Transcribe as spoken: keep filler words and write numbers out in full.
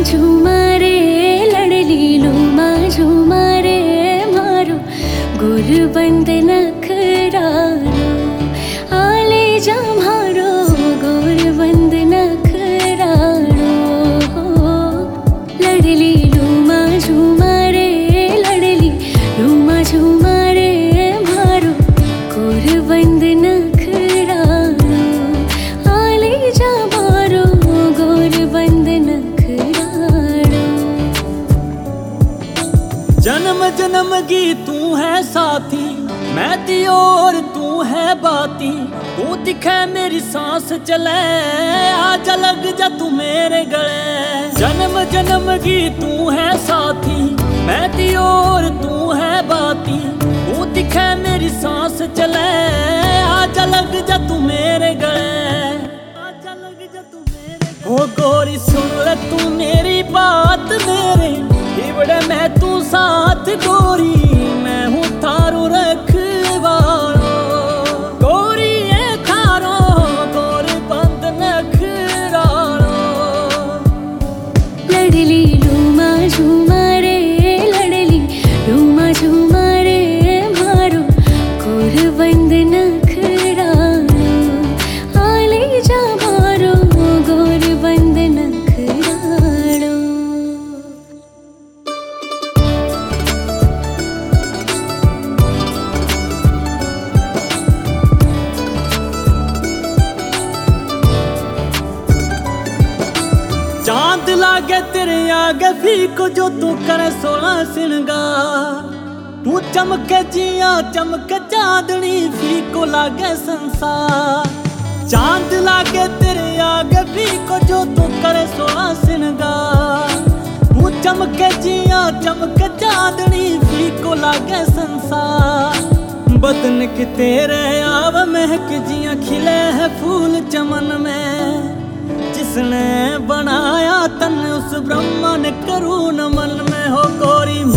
झूमा रे लड़ली लूमा झूमा रे मारो गोरबंद नखरारो आले जा मारो गोरबंद नखरारो लड़ली लूमा झूमा रे लड़ली लूमा झूमा रे मारो गोरबंद नखरारो आले जा मारो गोरबंद नखरारो। जन्म जन्म की तू है साथी मैं ती और तू है बाती तू दिखे मेरी सांस चले आजा लग जा तू मेरे गले। जन्म जन्म की तू है साथी मैं ती और तू है बाती तू दिखे मेरी सांस चले आजा लग जा तू मेरे गले। आजा लग जा तू मेरे ओ गोरी सुन ले तू मेरी बात मेरे इबड़े मैं तू साथ गोरी मैं हूँ थारू रखवालो गोरी ये थारो गोरबंद नखरालो। लड़ली लूमा झूमा रे लड़ली लूमा झूमा रे मारो गोरबंद नखरालो आले जा मारो गोरबंद नखरालो। चांद लागे तेरे आगे फीको जो तू करे सोलह सिंगार तू चमके जिया चमके चांदनी फीको लागे संसार। चांद लागे तेरे आगे फीको जो तू करे सोलह सिंगार तू चमके जिया चमके चांदनी फीको लागे संसार। बदन के तेरे आव महक जिया खिले है फूल चमन में जिसने बनाया तन उस ब्रह्मा ने करू नमन में। हो गोरी